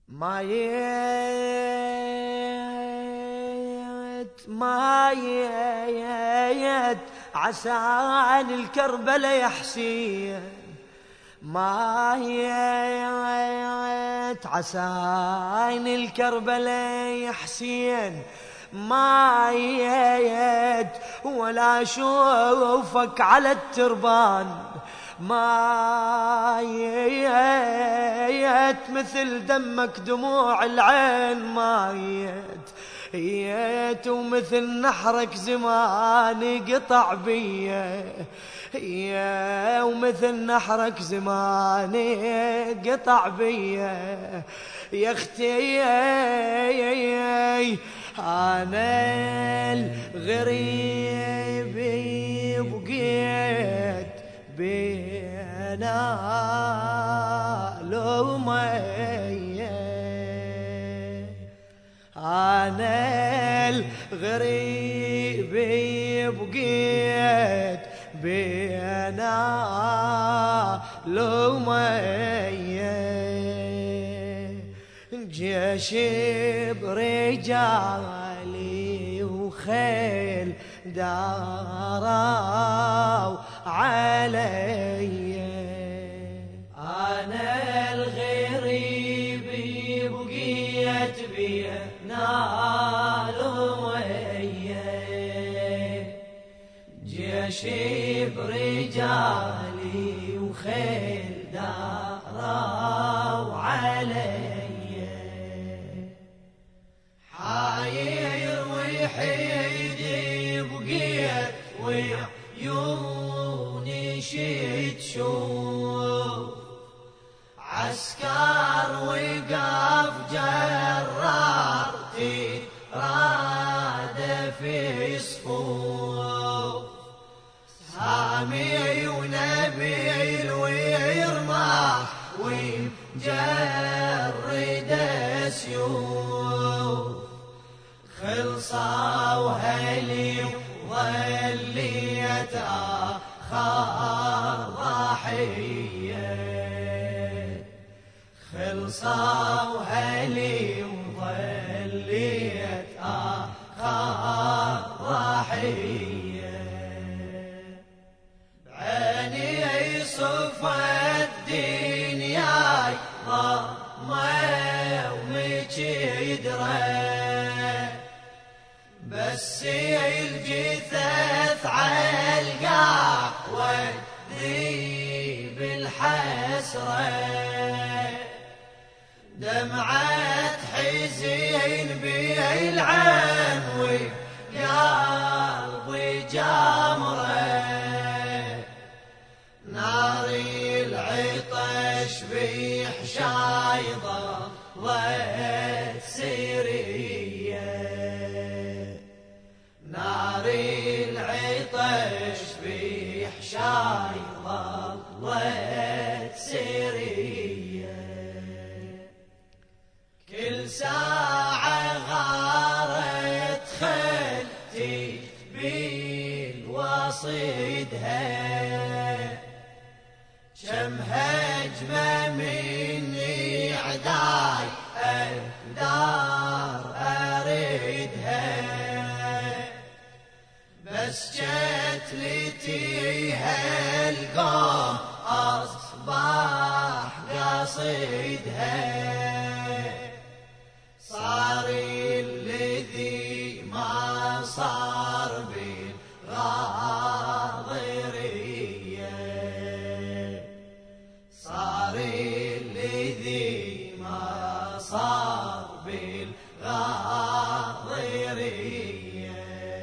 مايت عسان الكربلة يا حسين، مايت عسان الكربلة يا حسين، مايت ولا اشوفك على التربان، مايت مثل دمك دموع العين، مايت ومثل نحرك زماني قطع بيه، ومثل نحرك زماني قطع بيه يا اختي. انا الغريب بقيت بينا لومية، أنا الغريب بقيت بينا لومية، جيش برجالي وخيل داروا علي، أنا الغريب بقيت بينا لومية، جيش برجالي وخيل داروا علي، حاير وحيدي بقيت وعيوني شي تشوف، عسكر وقف جرار تراد في صفوف، سامي ونبيل ويرمح ومجرد سيوف، خلصوا هلي وظليت آخر ضحية، خلصوا هلي وظليت آخر ضحية، بعيني صفت دنياي ضمة ومجدرة، بس الجثث عالقاع وذيب الحسرة، دمعة حزين بالعين وقلبي جمرة، نار العطش بحشاي ظلت سرية، نار العطش بحشاي ظلت سرية، كل ساعة غارت خلتي بالوصيدها، كم هجمة مني عداي أقدر أريدها، بس جتلتيها القوم أصبح قصيدها، صار الذي ما صار بالغاضرية، صار الذي ما صار بالغاضرية،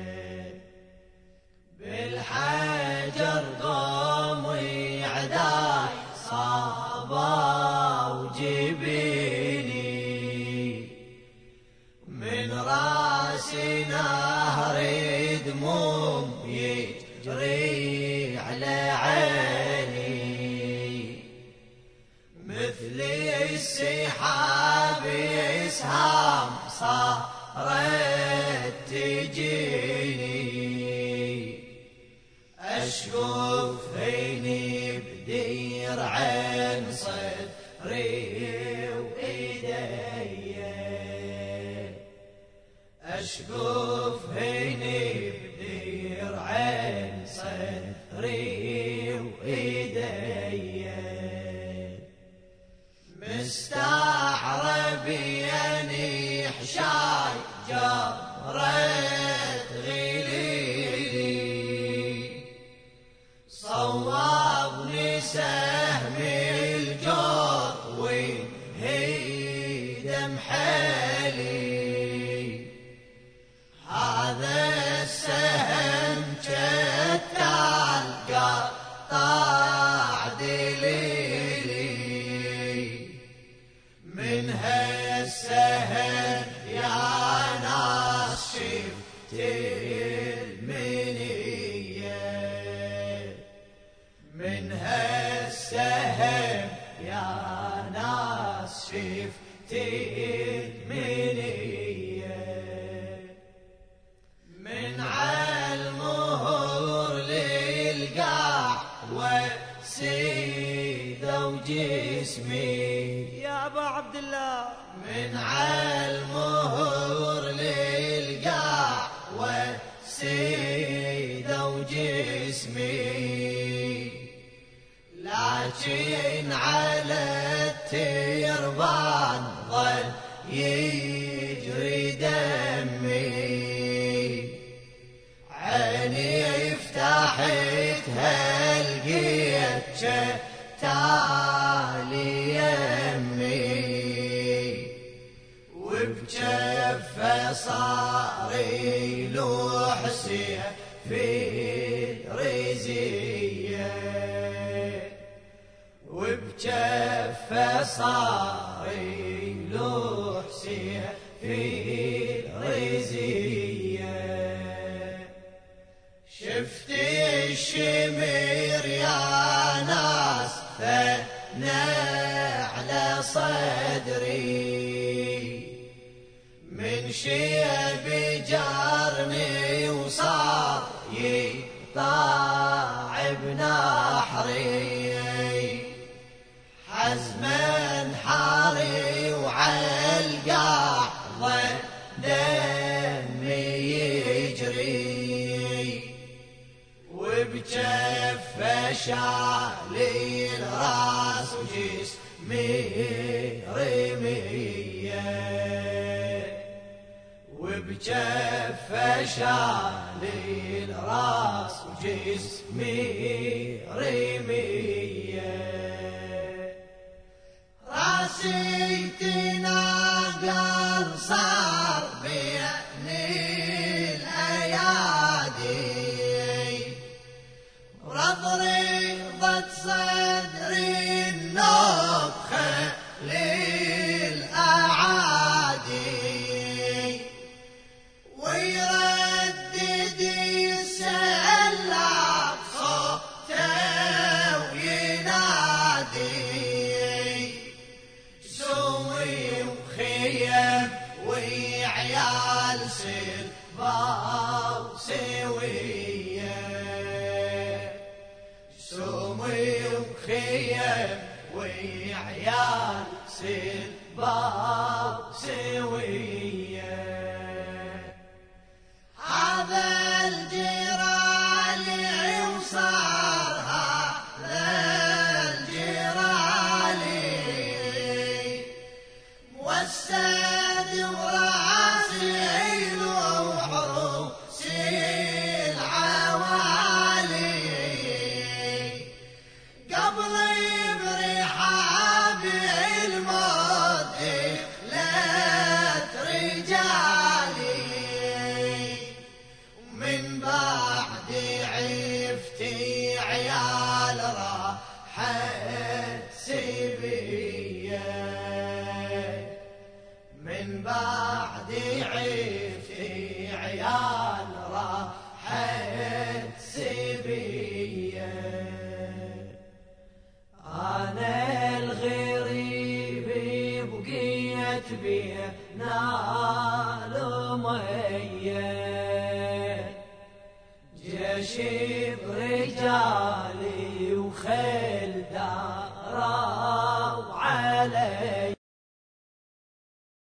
بالحجر قوم وعداي صابوا جبيني، من راسي نهر دموم يجري على عيني، مثل السحاب اسهام صارت تجيني، أشوف عيني بدير عين صدري وإيدي دليلي من هالسهر يا ناس شفت المنية من هالسهر يا ناس شفت المنية من عالمهور للقاع وسيدة وجسمي يا أبا عبد الله من عالمهور للقاع وسيدة وجسمي لكن على التربان ظل يجري دمي عيني فتحتها لقيت تالي يمي وبجفه صار يلوح في رزيه وبجفه صار يلوح في رزيه شفت الشمر يا ناس ثنى على صدري من شيب جارني وصار يطاع بنحري حزما حاري وعالقاع دمي يجري وبجفه شالي الراس وجسمي رميه وبجفه شالي الراس وجسمي رميه راسي تناقر صار بين الايادي رضرضت صدري النبخه للاعادي ويردد يسلع صوته وينادي سوي وخيم وعيال سلبا وسويه سوي وخيم وعيال سلبا وسويه